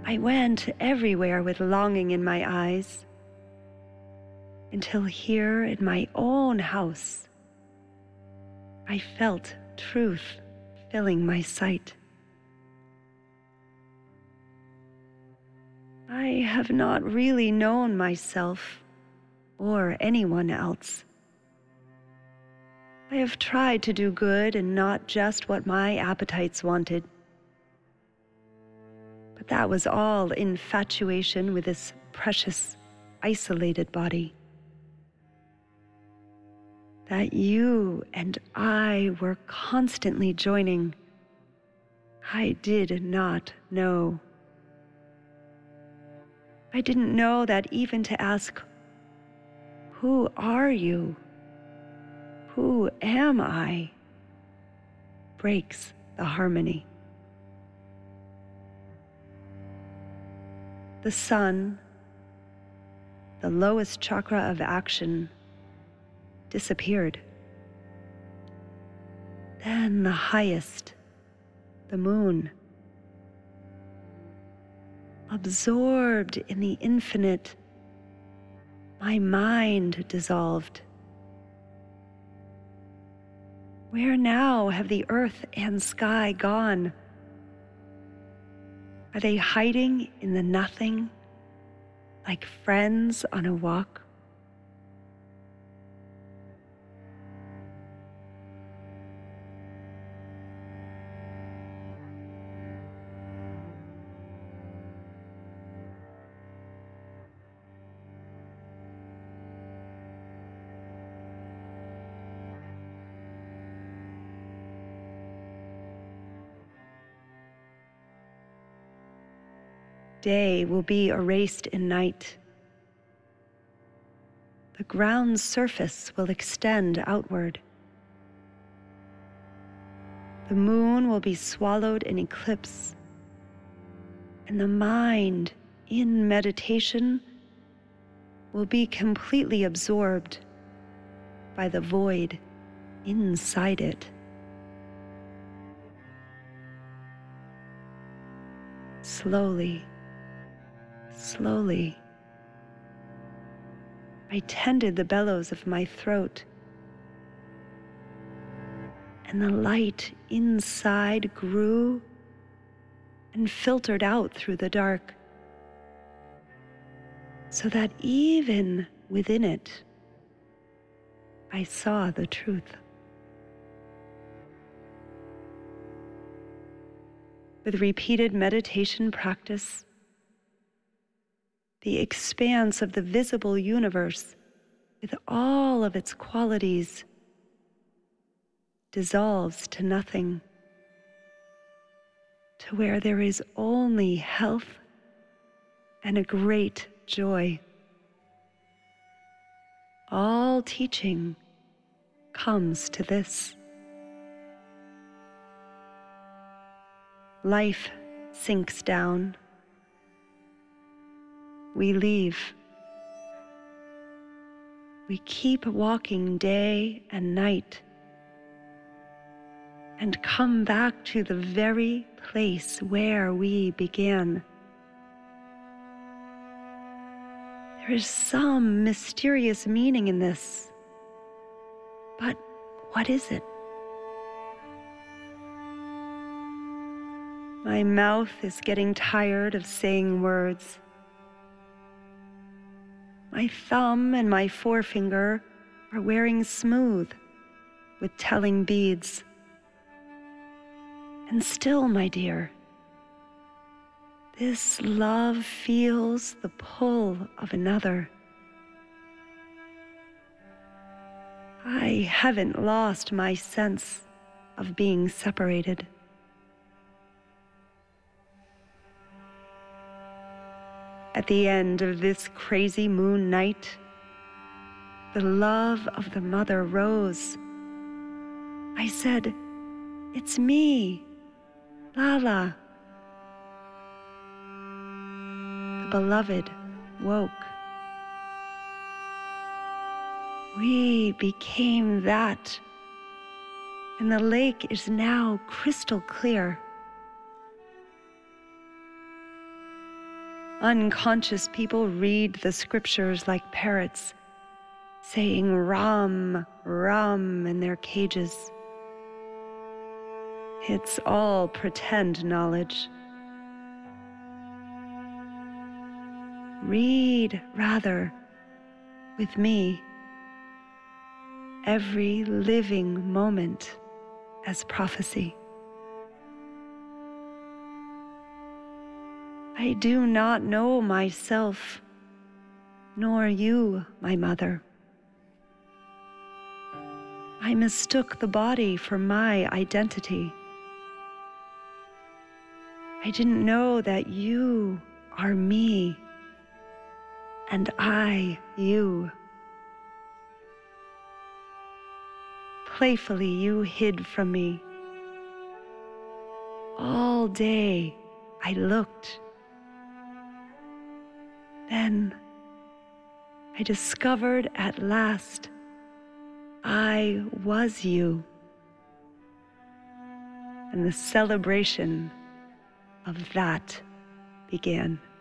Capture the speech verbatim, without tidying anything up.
I went everywhere with longing in my eyes, until here in my own house, I felt truth filling my sight. I have not really known myself or anyone else. I have tried to do good and not just what my appetites wanted. But that was all infatuation with this precious, isolated body. That you and I were constantly joining, I did not know. I didn't know that even to ask, "Who are you? Who am I?" breaks the harmony. The sun, the lowest chakra of action, disappeared. Then the highest, the moon, absorbed in the infinite, my mind dissolved. Where now have the earth and sky gone? Are they hiding in the nothing, like friends on a walk? Day will be erased in night. The ground's surface will extend outward. The moon will be swallowed in eclipse, and the mind in meditation will be completely absorbed by the void inside it. Slowly, slowly, I tended the bellows of my throat, and the light inside grew and filtered out through the dark, so that even within it, I saw the truth. With repeated meditation practice, the expanse of the visible universe with all of its qualities dissolves to nothing, to where there is only health and a great joy. All teaching comes to this. Life sinks down. We leave. We keep walking day and night and come back to the very place where we began. There is some mysterious meaning in this, but what is it? My mouth is getting tired of saying words. My thumb and my forefinger are wearing smooth with telling beads. And still, my dear, this love feels the pull of another. I haven't lost my sense of being separated. At the end of this crazy moon night, the love of the mother rose. I said, "It's me, Lala." The beloved woke. We became that, and the lake is now crystal clear. Unconscious people read the scriptures like parrots, saying Ram, Ram in their cages. It's all pretend knowledge. Read, rather, with me, every living moment as prophecy. I do not know myself, nor you, my mother. I mistook the body for my identity. I didn't know that you are me, and I you. Playfully you hid from me. All day I looked. Then I discovered at last I was you, and the celebration of that began.